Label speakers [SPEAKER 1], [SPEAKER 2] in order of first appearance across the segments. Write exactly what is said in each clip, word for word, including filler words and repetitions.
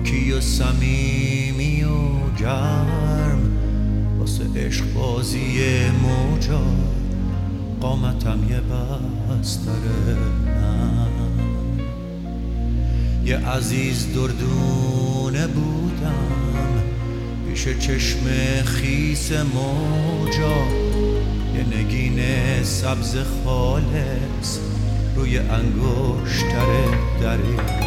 [SPEAKER 1] پاکی و صمیمی و گرم واسه عشق بازی موجا قامتم یه بستره نم. یه عزیز دردونه بودم پیش چشم خیس موجا، یه نگین سبز خالص روی انگشتر دریا.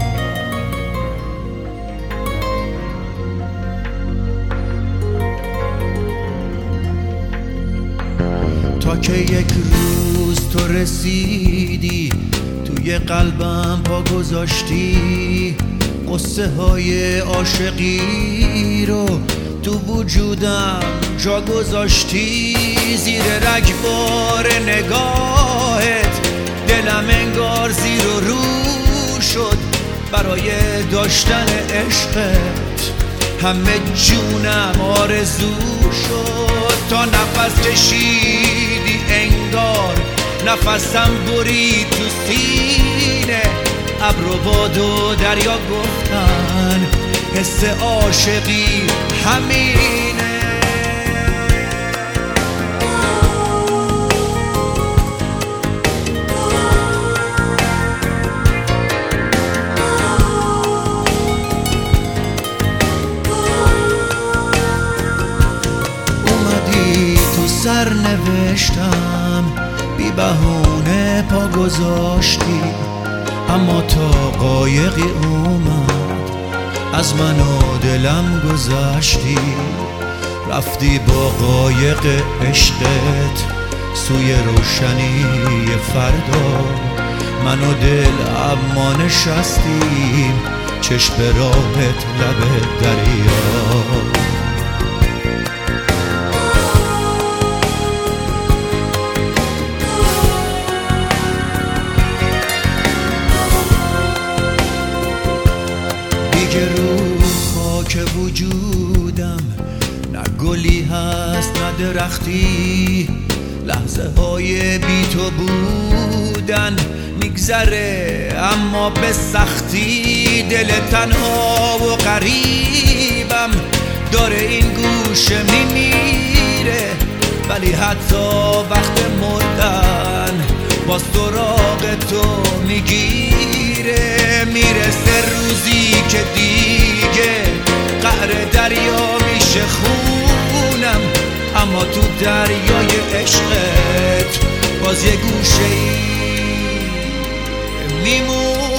[SPEAKER 1] تا که یک روز تو رسیدی توی قلبم پا گذاشتی، قصه های عاشقی رو تو وجودم جا گذاشتی. زیر رگبار نگاهت دلم انگار زیر و رو شد برای داشتن عشقت، همه جونم آرزو شد. تا نفس کشیدی انگار نفسم برید تو سینه، ابر و باد و دریا گفتن حس عاشقی همینه. اومدی تو سر نوشتم بی بهونه پا گذاشتی، اما تا قایقی اومد از من و دلم گذشتی. رفتی با قایق عشقت سوی روشنی فردا، من و دل اما نشستیم چشم راهت لب دریا. دیگه رو خاک وجودم نه گلی هست نه درختی، لحظه های بی تو بودن میگذره اما به سختی. دل تنها و غریبم داره این گوشه میمیره، ولی حتی وقت مردن باز سراغ تو میگیره. میرسه روزی که دیگه قعر دریا میشه خونم، اما تو دریای عشقت باز یه گوشه ای میمونم.